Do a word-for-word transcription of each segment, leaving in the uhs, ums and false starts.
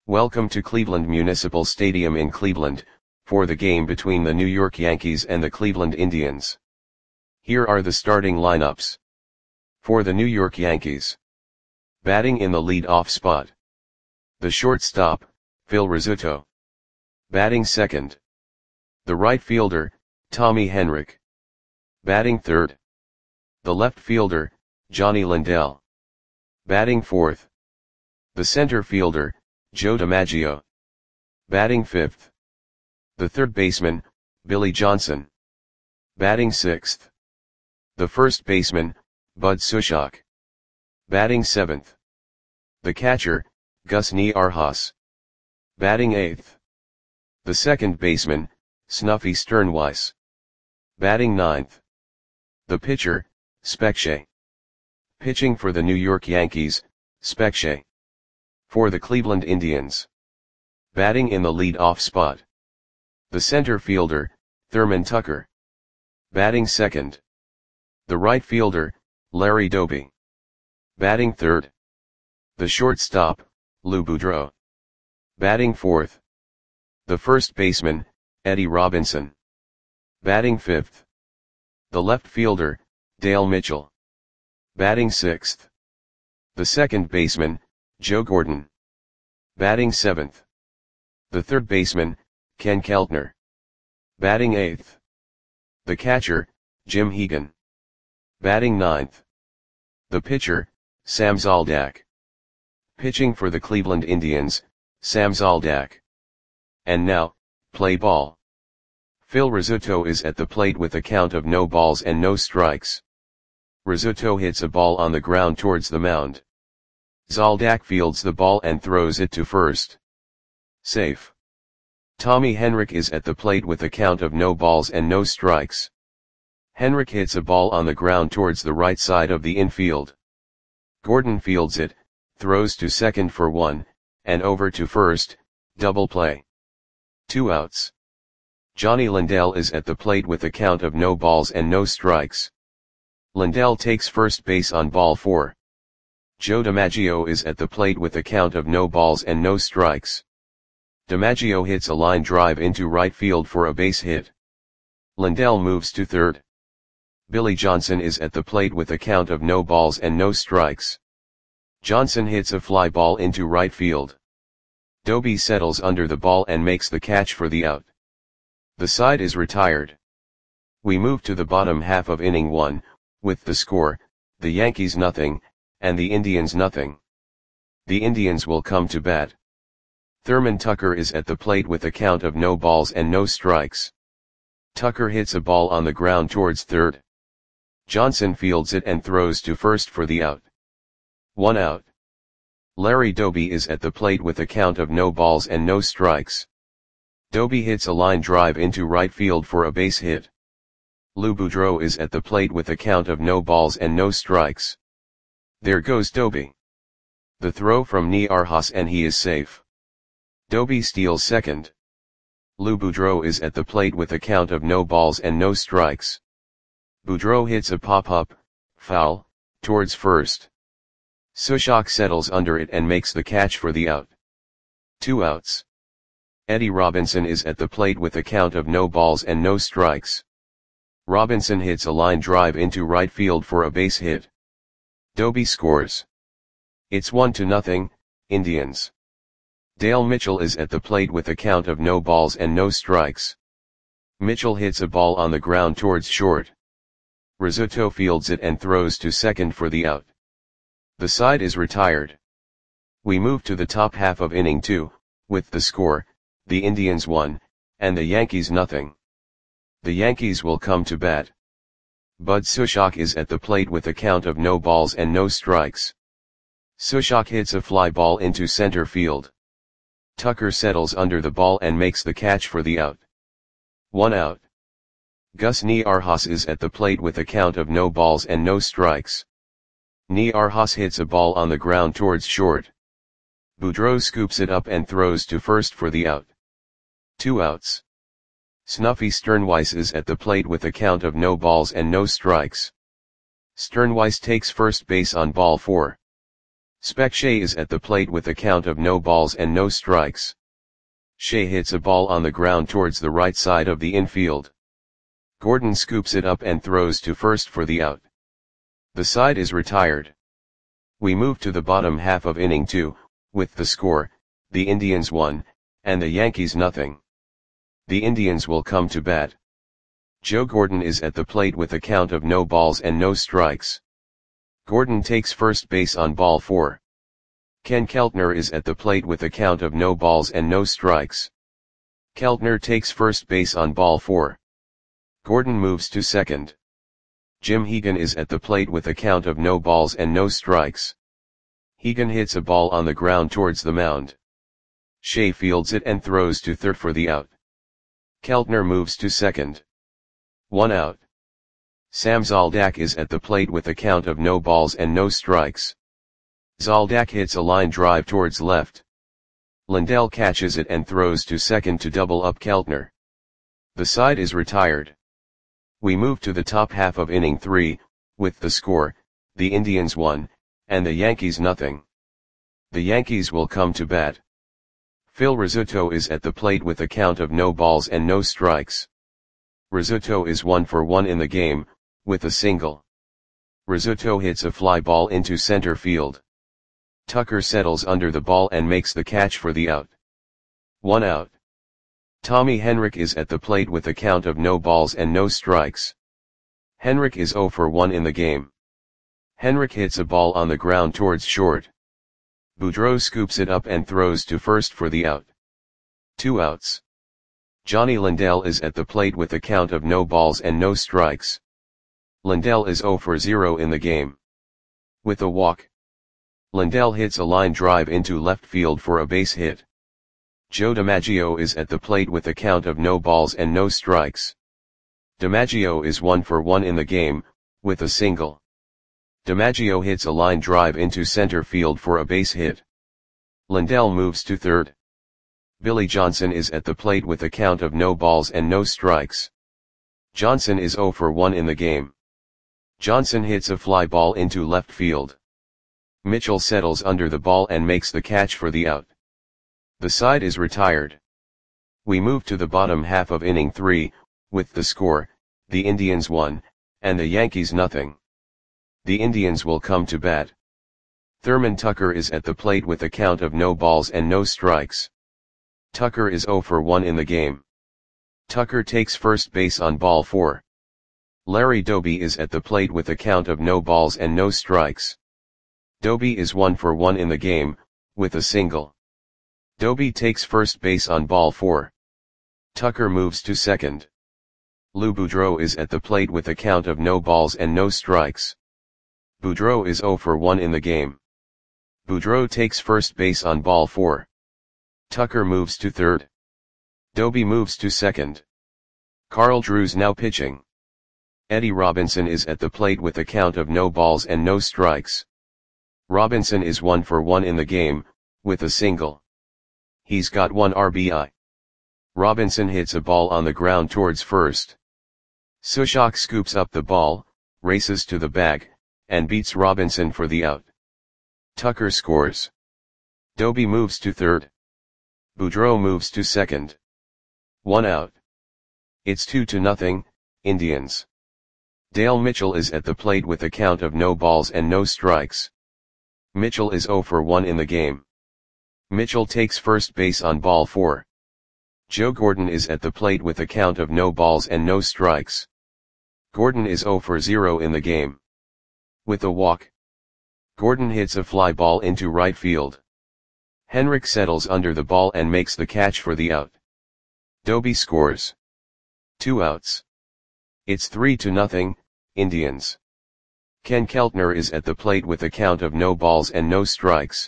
Welcome to Cleveland Municipal Stadium in Cleveland, for the game between the New York Yankees and the Cleveland Indians. Here are the starting lineups. For the New York Yankees. Batting in the lead-off spot. The shortstop, Phil Rizzuto. Batting second. The right fielder, Tommy Henrich. Batting third. The left fielder, Johnny Lindell. Batting fourth. The center fielder, Joe DiMaggio. Batting fifth. The third baseman, Billy Johnson. Batting sixth. The first baseman, Bud Sushok. Batting seventh. The catcher, Gus Niarchos. Batting eighth. The second baseman, Snuffy Sternweiss. Batting ninth. The pitcher, Specchie. Pitching for the New York Yankees, Specchie. For the Cleveland Indians. Batting in the lead-off spot. The center fielder, Thurman Tucker. Batting second. The right fielder, Larry Doby. Batting third. The shortstop, Lou Boudreau. Batting fourth. The first baseman, Eddie Robinson. Batting fifth. The left fielder, Dale Mitchell. Batting sixth. The second baseman, Joe Gordon. Batting seventh. The third baseman, Ken Keltner. Batting eighth. The catcher, Jim Hegan. Batting ninth. The pitcher, Sam Zoldak. Pitching for the Cleveland Indians, Sam Zoldak. And now, play ball. Phil Rizzuto is at the plate with a count of no balls and no strikes. Rizzuto hits a ball on the ground towards the mound. Zoldak fields the ball and throws it to first. Safe. Tommy Henrich is at the plate with a count of no balls and no strikes. Henrich hits a ball on the ground towards the right side of the infield. Gordon fields it, throws to second for one, and over to first, double play. Two outs. Johnny Lindell is at the plate with a count of no balls and no strikes. Lindell takes first base on ball four. Joe DiMaggio is at the plate with a count of no balls and no strikes. DiMaggio hits a line drive into right field for a base hit. Lindell moves to third. Billy Johnson is at the plate with a count of no balls and no strikes. Johnson hits a fly ball into right field. Doby settles under the ball and makes the catch for the out. The side is retired. We move to the bottom half of inning one, with the score, the Yankees nothing, and the Indians nothing. The Indians will come to bat. Thurman Tucker is at the plate with a count of no balls and no strikes. Tucker hits a ball on the ground towards third. Johnson fields it and throws to first for the out. One out. Larry Doby is at the plate with a count of no balls and no strikes. Doby hits a line drive into right field for a base hit. Lou Boudreau is at the plate with a count of no balls and no strikes. There goes Doby. The throw from Niarchos and he is safe. Doby steals second. Lou Boudreau is at the plate with a count of no balls and no strikes. Boudreau hits a pop-up, foul, towards first. Sushok settles under it and makes the catch for the out. Two outs. Eddie Robinson is at the plate with a count of no balls and no strikes. Robinson hits a line drive into right field for a base hit. Doby scores. It's one to nothing, Indians. Dale Mitchell is at the plate with a count of no balls and no strikes. Mitchell hits a ball on the ground towards short. Rizzuto fields it and throws to second for the out. The side is retired. We move to the top half of inning two, with the score, the Indians one, and the Yankees nothing. The Yankees will come to bat. Bud Sushok is at the plate with a count of no balls and no strikes. Sushok hits a fly ball into center field. Tucker settles under the ball and makes the catch for the out. One out. Gus Niarchos is at the plate with a count of no balls and no strikes. Niarchos hits a ball on the ground towards short. Boudreau scoops it up and throws to first for the out. Two outs. Snuffy Sternweiss is at the plate with a count of no balls and no strikes. Sternweiss takes first base on ball four. Spec Shea is at the plate with a count of no balls and no strikes. Shea hits a ball on the ground towards the right side of the infield. Gordon scoops it up and throws to first for the out. The side is retired. We move to the bottom half of inning two, with the score, the Indians one, and the Yankees nothing. The Indians will come to bat. Joe Gordon is at the plate with a count of no balls and no strikes. Gordon takes first base on ball four. Ken Keltner is at the plate with a count of no balls and no strikes. Keltner takes first base on ball four. Gordon moves to second. Jim Hegan is at the plate with a count of no balls and no strikes. Hegan hits a ball on the ground towards the mound. Shea fields it and throws to third for the out. Keltner moves to second. One out. Sam Zoldak is at the plate with a count of no balls and no strikes. Zoldak hits a line drive towards left. Lindell catches it and throws to second to double up Keltner. The side is retired. We move to the top half of inning three, with the score, the Indians one, and the Yankees nothing. The Yankees will come to bat. Phil Rizzuto is at the plate with a count of no balls and no strikes. Rizzuto is one for one in the game, with a single. Rizzuto hits a fly ball into center field. Tucker settles under the ball and makes the catch for the out. One out. Tommy Henrich is at the plate with a count of no balls and no strikes. Henrich is zero for one in the game. Henrich hits a ball on the ground towards short. Boudreau scoops it up and throws to first for the out. Two outs. Johnny Lindell is at the plate with a count of no balls and no strikes. Lindell is zero for zero in the game. With a walk. Lindell hits a line drive into left field for a base hit. Joe DiMaggio is at the plate with a count of no balls and no strikes. DiMaggio is one for one in the game, with a single. DiMaggio hits a line drive into center field for a base hit. Lindell moves to third. Billy Johnson is at the plate with a count of no balls and no strikes. Johnson is zero for one in the game. Johnson hits a fly ball into left field. Mitchell settles under the ball and makes the catch for the out. The side is retired. We move to the bottom half of inning three, with the score, the Indians one, and the Yankees nothing. The Indians will come to bat. Thurman Tucker is at the plate with a count of no balls and no strikes. Tucker is zero for one in the game. Tucker takes first base on ball four. Larry Doby is at the plate with a count of no balls and no strikes. Doby is one for one in the game, with a single. Doby takes first base on ball four. Tucker moves to second. Lou Boudreau is at the plate with a count of no balls and no strikes. Boudreau is zero for one in the game. Boudreau takes first base on ball four. Tucker moves to third. Doby moves to second. Carl Drews now pitching. Eddie Robinson is at the plate with a count of no balls and no strikes. Robinson is one for one in the game, with a single. He's got one R B I. Robinson hits a ball on the ground towards first. Sushok scoops up the ball, races to the bag, and beats Robinson for the out. Tucker scores. Doby moves to third. Boudreau moves to second. One out. It's two to nothing, Indians. Dale Mitchell is at the plate with a count of no balls and no strikes. Mitchell is zero for one in the game. Mitchell takes first base on ball four. Joe Gordon is at the plate with a count of no balls and no strikes. Gordon is zero for zero in the game. With a walk. Gordon hits a fly ball into right field. Henrich settles under the ball and makes the catch for the out. Doby scores. Two outs. It's three to nothing, Indians. Ken Keltner is at the plate with a count of no balls and no strikes.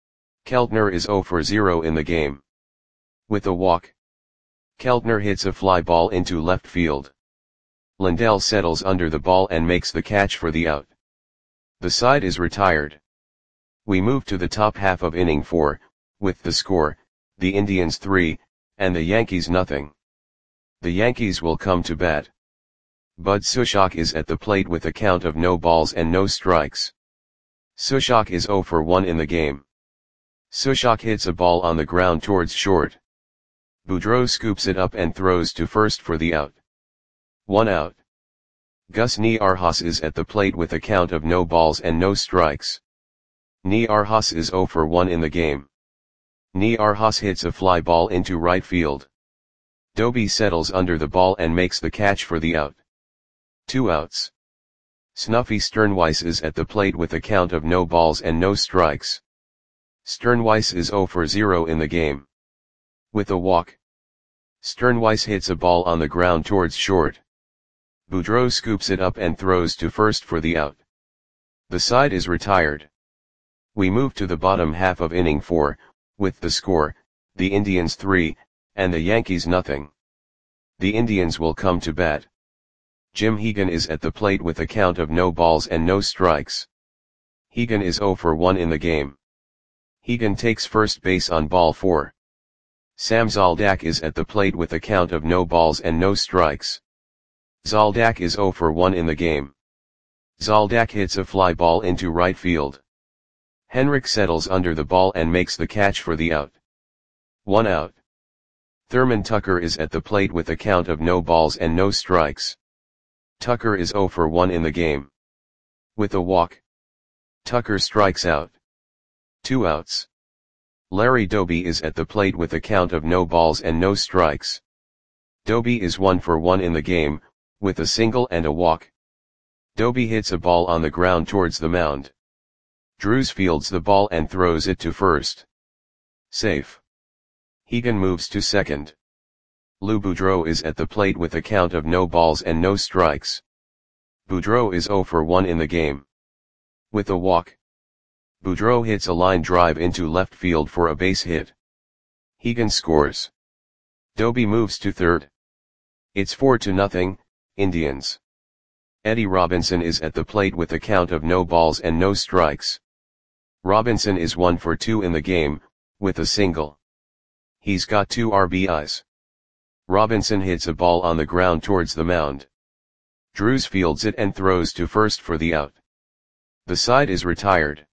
Keltner is zero for zero in the game. With a walk. Keltner hits a fly ball into left field. Lindell settles under the ball and makes the catch for the out. The side is retired. We move to the top half of inning four, with the score, the Indians three, and the Yankees nothing. The Yankees will come to bat. Bud Sushok is at the plate with a count of no balls and no strikes. Sushok is zero for one in the game. Sushok hits a ball on the ground towards short. Boudreau scoops it up and throws to first for the out. One out. Gus Niarhas is at the plate with a count of no balls and no strikes. Niarhas is zero for one in the game. Niarhas hits a fly ball into right field. Doby settles under the ball and makes the catch for the out. Two outs. Snuffy Sternweiss is at the plate with a count of no balls and no strikes. Sternweiss is zero for zero in the game. With a walk. Sternweiss hits a ball on the ground towards short. Boudreau scoops it up and throws to first for the out. The side is retired. We move to the bottom half of inning four, with the score, the Indians three, and the Yankees nothing. The Indians will come to bat. Jim Hegan is at the plate with a count of no balls and no strikes. Hegan is zero for one in the game. Hegan takes first base on ball four. Sam Zoldak is at the plate with a count of no balls and no strikes. Zoldak is zero for one in the game. Zoldak hits a fly ball into right field. Henrik settles under the ball and makes the catch for the out. One out. Thurman Tucker is at the plate with a count of no balls and no strikes. Tucker is zero for one in the game. With a walk. Tucker strikes out. Two outs. Larry Doby is at the plate with a count of no balls and no strikes. Doby is one for one in the game, with a single and a walk. Doby hits a ball on the ground towards the mound. Drews fields the ball and throws it to first. Safe. Hegan moves to second. Lou Boudreau is at the plate with a count of no balls and no strikes. Boudreau is zero for one in the game. With a walk. Boudreau hits a line drive into left field for a base hit. Hegan scores. Doby moves to third. It's four to nothing, Indians. Eddie Robinson is at the plate with a count of no balls and no strikes. Robinson is one for two in the game, with a single. He's got two R B Is. Robinson hits a ball on the ground towards the mound. Drews fields it and throws to first for the out. The side is retired.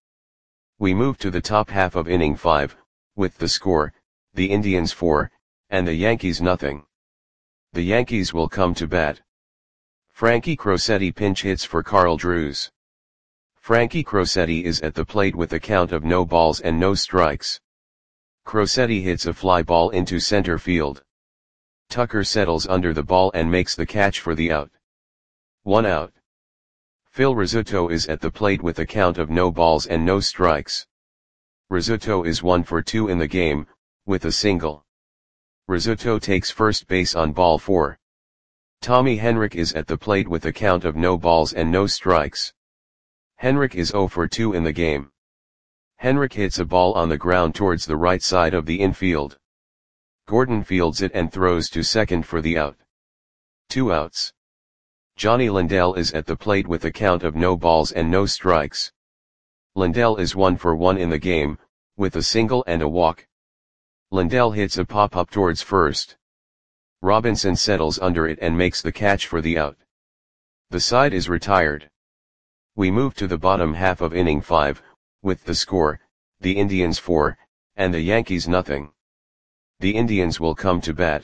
We move to the top half of inning five, with the score, the Indians four, and the Yankees nothing. The Yankees will come to bat. Frankie Crosetti pinch hits for Carl Drews. Frankie Crosetti is at the plate with a count of no balls and no strikes. Crosetti hits a fly ball into center field. Tucker settles under the ball and makes the catch for the out. One out. Phil Rizzuto is at the plate with a count of no balls and no strikes. Rizzuto is one for two in the game, with a single. Rizzuto takes first base on ball four. Tommy Henrik is at the plate with a count of no balls and no strikes. Henrik is zero for two in the game. Henrik hits a ball on the ground towards the right side of the infield. Gordon fields it and throws to second for the out. Two outs. Johnny Lindell is at the plate with a count of no balls and no strikes. Lindell is one for one in the game, with a single and a walk. Lindell hits a pop-up towards first. Robinson settles under it and makes the catch for the out. The side is retired. We move to the bottom half of inning five, with the score, the Indians four, and the Yankees nothing. The Indians will come to bat.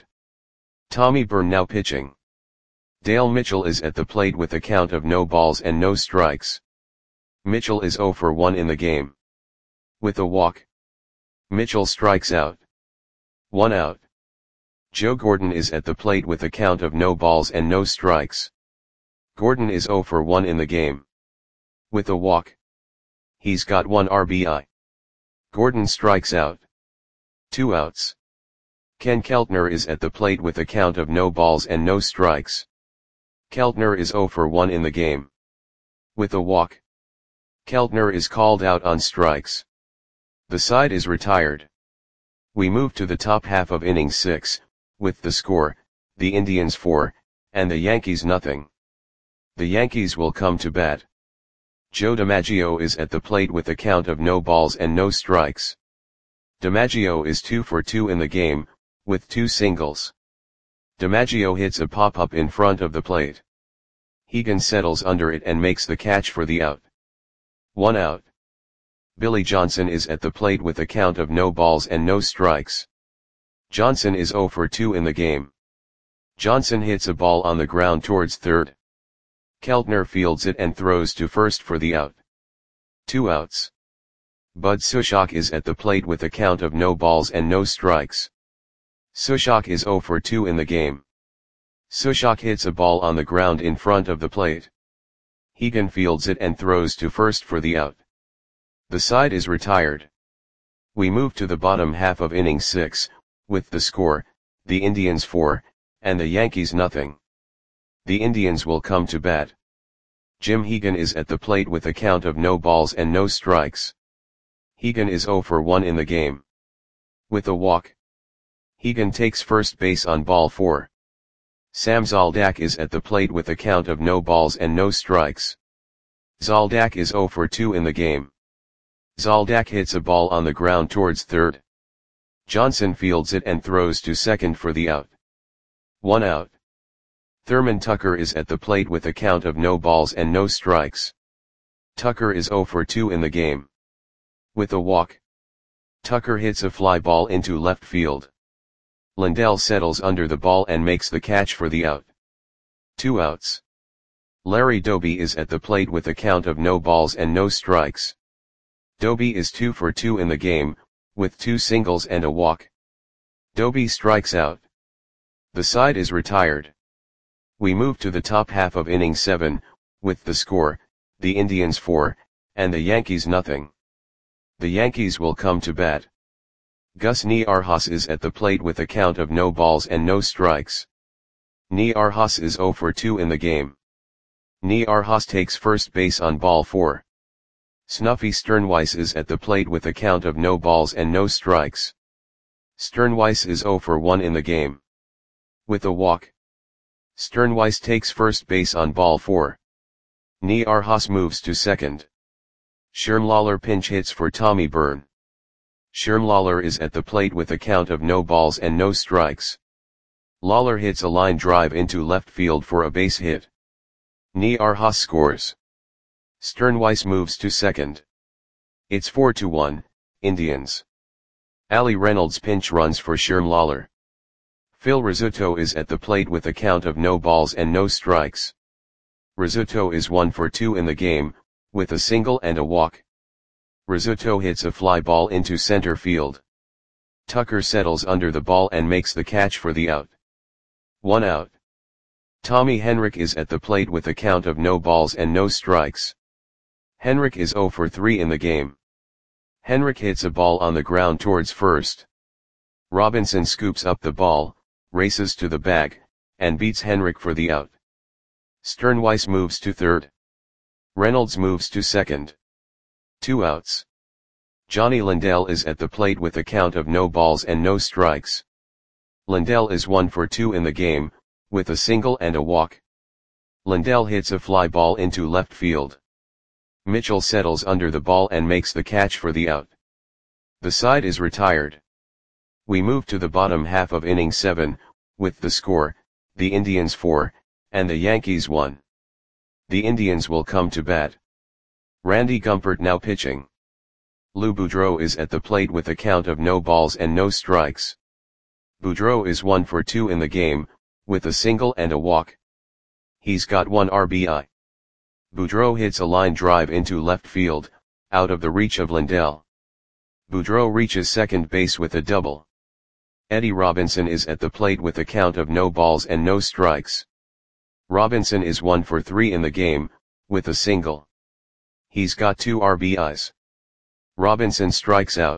Tommy Byrne now pitching. Dale Mitchell is at the plate with a count of no balls and no strikes. Mitchell is zero for one in the game. With a walk. Mitchell strikes out. One out. Joe Gordon is at the plate with a count of no balls and no strikes. Gordon is zero for one in the game. With a walk. He's got one R B I. Gordon strikes out. Two outs. Ken Keltner is at the plate with a count of no balls and no strikes. Keltner is zero for one in the game. With a walk. Keltner is called out on strikes. The side is retired. We move to the top half of inning six, with the score, the Indians four, and the Yankees nothing. The Yankees will come to bat. Joe DiMaggio is at the plate with a count of no balls and no strikes. DiMaggio is two for two in the game, with two singles. DiMaggio hits a pop-up in front of the plate. Hegan settles under it and makes the catch for the out. One out. Billy Johnson is at the plate with a count of no balls and no strikes. Johnson is zero for two in the game. Johnson hits a ball on the ground towards third. Keltner fields it and throws to first for the out. Two outs. Bud Sushok is at the plate with a count of no balls and no strikes. Sushok is zero for two in the game. Sushok hits a ball on the ground in front of the plate. Hegan fields it and throws to first for the out. The side is retired. We move to the bottom half of inning six, with the score, the Indians four, and the Yankees nothing. The Indians will come to bat. Jim Hegan is at the plate with a count of no balls and no strikes. Hegan is zero for one in the game. With a walk. Hegan takes first base on ball four. Sam Zoldak is at the plate with a count of no balls and no strikes. Zoldak is zero for two in the game. Zoldak hits a ball on the ground towards third. Johnson fields it and throws to second for the out. One out. Thurman Tucker is at the plate with a count of no balls and no strikes. Tucker is zero for two in the game. With a walk. Tucker hits a fly ball into left field. Lindell settles under the ball and makes the catch for the out. Two outs. Larry Doby is at the plate with a count of no balls and no strikes. Doby is two for two in the game, with two singles and a walk. Doby strikes out. The side is retired. We move to the top half of inning seven, with the score, the Indians four, and the Yankees nothing. The Yankees will come to bat. Gus Niarhas is at the plate with a count of no balls and no strikes. Niarhas is zero for two in the game. Niarhas takes first base on ball four. Snuffy Sternweiss is at the plate with a count of no balls and no strikes. Sternweiss is zero for one in the game. With a walk. Sternweiss takes first base on ball four. Niarhas moves to second. Shermlawler pinch hits for Tommy Byrne. Shermlawler is at the plate with a count of no balls and no strikes. Lawler hits a line drive into left field for a base hit. Niarhas scores. Sternweiss moves to second. It's four to one, Indians. Ali Reynolds pinch runs for Shermlawler. Phil Rizzuto is at the plate with a count of no balls and no strikes. Rizzuto is one for two in the game, with a single and a walk. Rizzuto hits a fly ball into center field. Tucker settles under the ball and makes the catch for the out. One out. Tommy Henrich is at the plate with a count of no balls and no strikes. Henrich is zero for three in the game. Henrich hits a ball on the ground towards first. Robinson scoops up the ball, races to the bag, and beats Henrich for the out. Sternweiss moves to third. Reynolds moves to second. Two outs. Johnny Lindell is at the plate with a count of no balls and no strikes. Lindell is one for two in the game, with a single and a walk. Lindell hits a fly ball into left field. Mitchell settles under the ball and makes the catch for the out. The side is retired. We move to the bottom half of inning seven, with the score, the Indians four, and the Yankees one. The Indians will come to bat. Randy Gumpert now pitching. Lou Boudreau is at the plate with a count of no balls and no strikes. Boudreau is one for two in the game, with a single and a walk. He's got one R B I. Boudreau hits a line drive into left field, out of the reach of Lindell. Boudreau reaches second base with a double. Eddie Robinson is at the plate with a count of no balls and no strikes. Robinson is one for three in the game, with a single. He's got two R B Is. Robinson strikes out.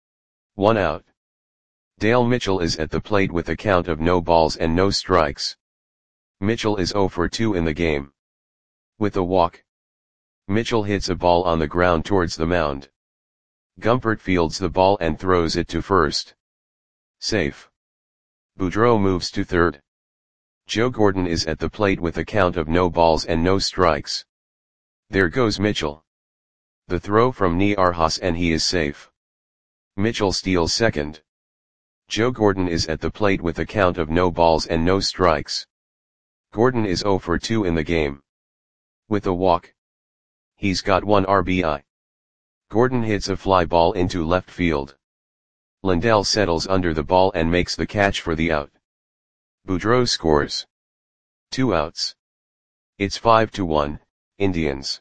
One out. Dale Mitchell is at the plate with a count of no balls and no strikes. Mitchell is zero for two in the game. With a walk. Mitchell hits a ball on the ground towards the mound. Gumpert fields the ball and throws it to first. Safe. Boudreau moves to third. Joe Gordon is at the plate with a count of no balls and no strikes. There goes Mitchell. The throw from Niarhas and he is safe. Mitchell steals second. Joe Gordon is at the plate with a count of no balls and no strikes. Gordon is zero for two in the game. With a walk. He's got one R B I. Gordon hits a fly ball into left field. Lindell settles under the ball and makes the catch for the out. Boudreau scores. Two outs. It's five to one, Indians.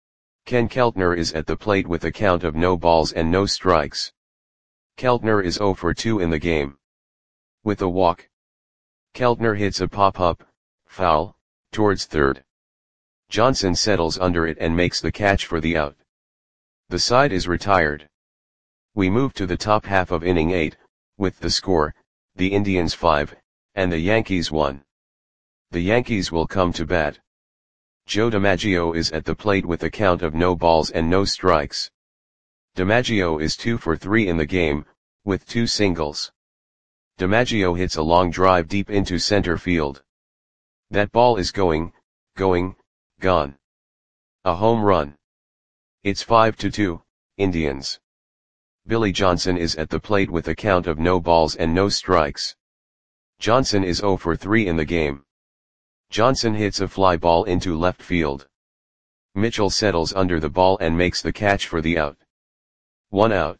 Ken Keltner is at the plate with a count of no balls and no strikes. Keltner is oh for two in the game. With a walk. Keltner hits a pop-up, foul, towards third. Johnson settles under it and makes the catch for the out. The side is retired. We move to the top half of inning eight, with the score, the Indians five, and the Yankees one. The Yankees will come to bat. Joe DiMaggio is at the plate with a count of no balls and no strikes. DiMaggio is two for three in the game, with two singles. DiMaggio hits a long drive deep into center field. That ball is going, going, gone. A home run. It's five to two, Indians. Billy Johnson is at the plate with a count of no balls and no strikes. Johnson is oh for three in the game. Johnson hits a fly ball into left field. Mitchell settles under the ball and makes the catch for the out. One out.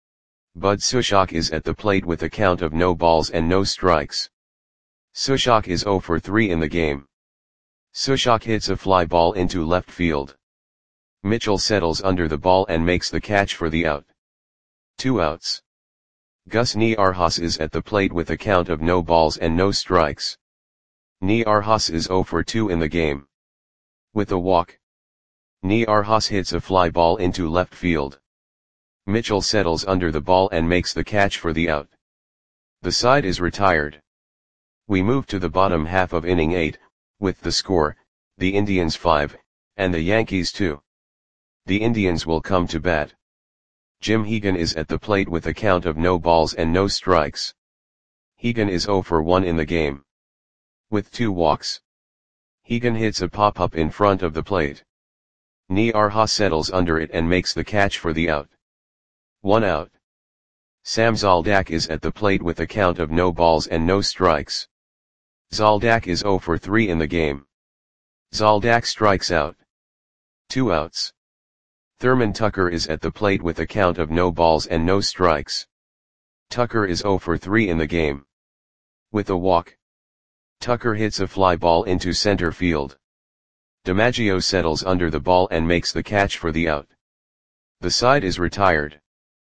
Bud Sushok is at the plate with a count of no balls and no strikes. Sushok is oh for three in the game. Sushok hits a fly ball into left field. Mitchell settles under the ball and makes the catch for the out. Two outs. Gus Niarhas is at the plate with a count of no balls and no strikes. Niarhas is oh for two in the game. With a walk. Niarhas hits a fly ball into left field. Mitchell settles under the ball and makes the catch for the out. The side is retired. We move to the bottom half of inning eight, with the score, the Indians five, and the Yankees two. The Indians will come to bat. Jim Hegan is at the plate with a count of no balls and no strikes. Hegan is oh for one in the game. With two walks. Hegan hits a pop-up in front of the plate. Niarhas settles under it and makes the catch for the out. One out. Sam Zoldak is at the plate with a count of no balls and no strikes. Zoldak is oh for three in the game. Zoldak strikes out. Two outs. Thurman Tucker is at the plate with a count of no balls and no strikes. Tucker is oh for three in the game. With a walk. Tucker hits a fly ball into center field. DiMaggio settles under the ball and makes the catch for the out. The side is retired.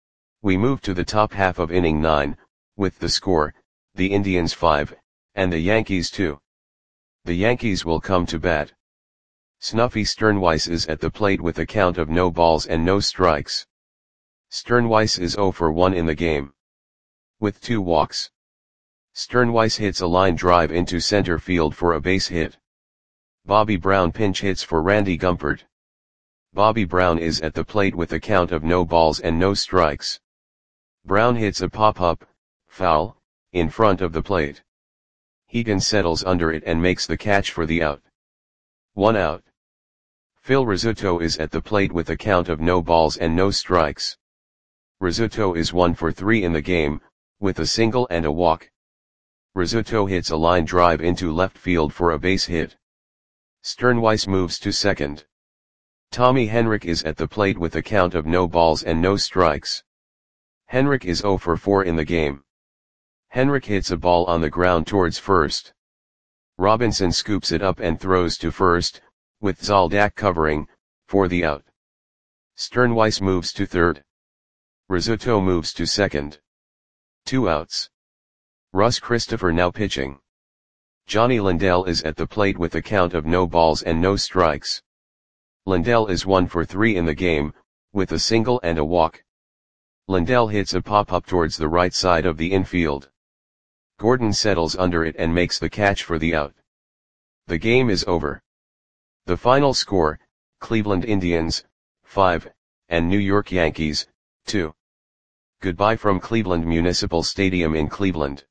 We move to the top half of inning nine, with the score, the Indians five, and the Yankees two. The Yankees will come to bat. Snuffy Sternweiss is at the plate with a count of no balls and no strikes. Sternweiss is oh for one in the game. With two walks. Sternweiss hits a line drive into center field for a base hit. Bobby Brown pinch hits for Randy Gumpert. Bobby Brown is at the plate with a count of no balls and no strikes. Brown hits a pop-up, foul, in front of the plate. Hegan settles under it and makes the catch for the out. One out. Phil Rizzuto is at the plate with a count of no balls and no strikes. Rizzuto is one for three in the game, with a single and a walk. Rizzuto hits a line drive into left field for a base hit. Sternweiss moves to second. Tommy Henrich is at the plate with a count of no balls and no strikes. Henrich is oh for four in the game. Henrich hits a ball on the ground towards first. Robinson scoops it up and throws to first, with Zoldak covering, for the out. Sternweiss moves to third. Rizzuto moves to second. Two outs. Russ Christopher now pitching. Johnny Lindell is at the plate with a count of no balls and no strikes. Lindell is one for three in the game, with a single and a walk. Lindell hits a pop-up towards the right side of the infield. Gordon settles under it and makes the catch for the out. The game is over. The final score, Cleveland Indians, five, and New York Yankees, two. Goodbye from Cleveland Municipal Stadium in Cleveland.